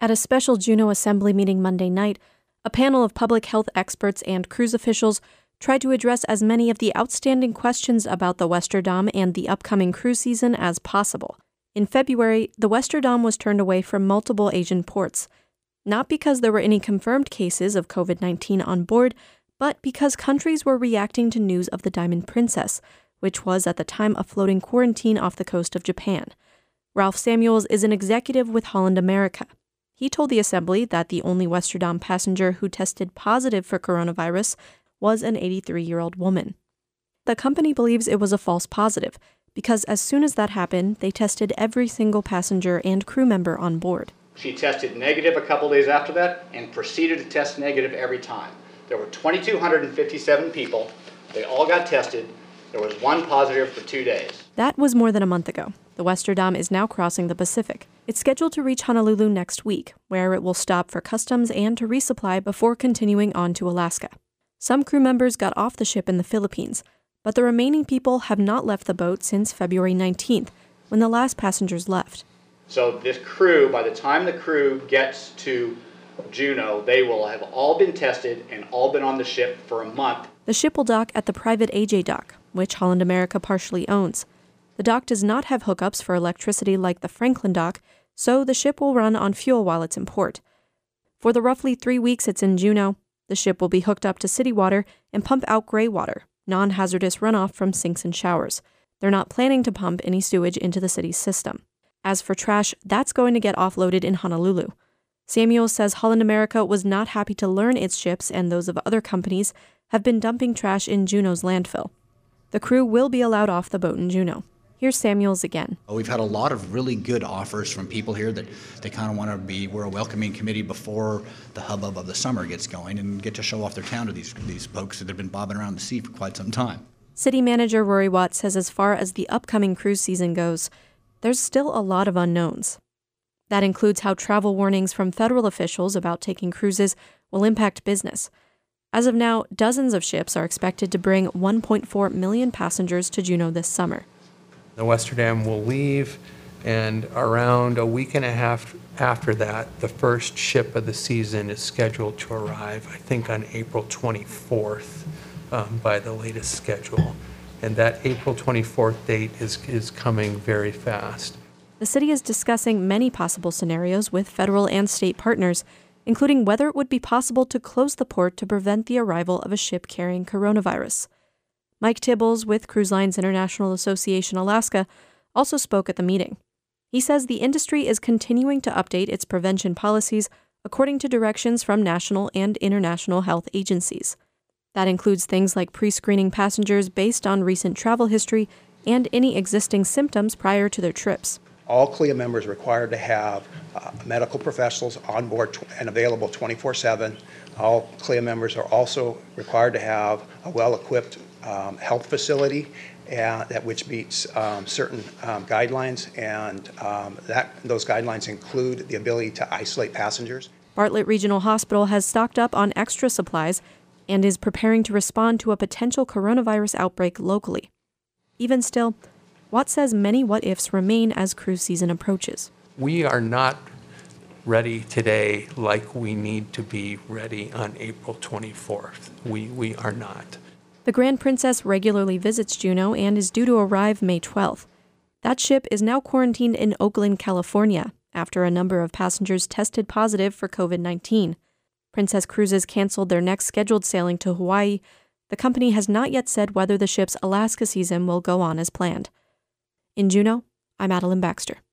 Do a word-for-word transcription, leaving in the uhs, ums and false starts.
At a special Juneau Assembly meeting Monday night, a panel of public health experts and cruise officials tried to address as many of the outstanding questions about the Westerdam and the upcoming cruise season as possible. In February, the Westerdam was turned away from multiple Asian ports, not because there were any confirmed cases of covid nineteen on board, but because countries were reacting to news of the Diamond Princess, which was at the time a floating quarantine off the coast of Japan. Ralph Samuels is an executive with Holland America. He told the Assembly that the only Westerdam passenger who tested positive for coronavirus was an eighty-three-year-old woman. The company believes it was a false positive, because as soon as that happened, they tested every single passenger and crew member on board. She tested negative a couple days after that and proceeded to test negative every time. There were two thousand two hundred fifty-seven people. They all got tested. There was one positive for two days. That was more than a month ago. The Westerdam is now crossing the Pacific. It's scheduled to reach Honolulu next week, where it will stop for customs and to resupply before continuing on to Alaska. Some crew members got off the ship in the Philippines, but the remaining people have not left the boat since February nineteenth, when the last passengers left. So this crew, by the time the crew gets to Juneau, they will have all been tested and all been on the ship for a month. The ship will dock at the private A J dock, which Holland America partially owns. The dock does not have hookups for electricity like the Franklin dock, so the ship will run on fuel while it's in port. For the roughly three weeks it's in Juneau, the ship will be hooked up to city water and pump out gray water, non-hazardous runoff from sinks and showers. They're not planning to pump any sewage into the city's system. As for trash, that's going to get offloaded in Honolulu. Samuels says Holland America was not happy to learn its ships and those of other companies have been dumping trash in Juneau's landfill. The crew will be allowed off the boat in Juneau. Here's Samuels again. We've had a lot of really good offers from people here that they kind of want to be, we're a welcoming committee before the hubbub of the summer gets going and get to show off their town to these, these folks that have been bobbing around the sea for quite some time. City Manager Rory Watt says as far as the upcoming cruise season goes, there's still a lot of unknowns. That includes how travel warnings from federal officials about taking cruises will impact business. As of now, dozens of ships are expected to bring one point four million passengers to Juneau this summer. The Westerdam will leave, and around a week and a half after that, the first ship of the season is scheduled to arrive, I think on April twenty-fourth um, by the latest schedule. And that April twenty-fourth date is, is coming very fast. The city is discussing many possible scenarios with federal and state partners, including whether it would be possible to close the port to prevent the arrival of a ship carrying coronavirus. Mike Tibbles with Cruise Lines International Association Alaska also spoke at the meeting. He says the industry is continuing to update its prevention policies according to directions from national and international health agencies. That includes things like pre-screening passengers based on recent travel history and any existing symptoms prior to their trips. All C L I A members are required to have uh, medical professionals on board and available twenty-four seven. All C L I A members are also required to have a well-equipped um, health facility and that which meets um, certain um, guidelines, and um, that those guidelines include the ability to isolate passengers. Bartlett Regional Hospital has stocked up on extra supplies and is preparing to respond to a potential coronavirus outbreak locally. Even still, Watt says many what-ifs remain as cruise season approaches. We are not ready today like we need to be ready on April twenty-fourth. We, we are not. The Grand Princess regularly visits Juneau and is due to arrive May twelfth. That ship is now quarantined in Oakland, California, after a number of passengers tested positive for covid nineteen. Princess Cruises canceled their next scheduled sailing to Hawaii. The company has not yet said whether the ship's Alaska season will go on as planned. In Juneau, I'm Madeline Baxter.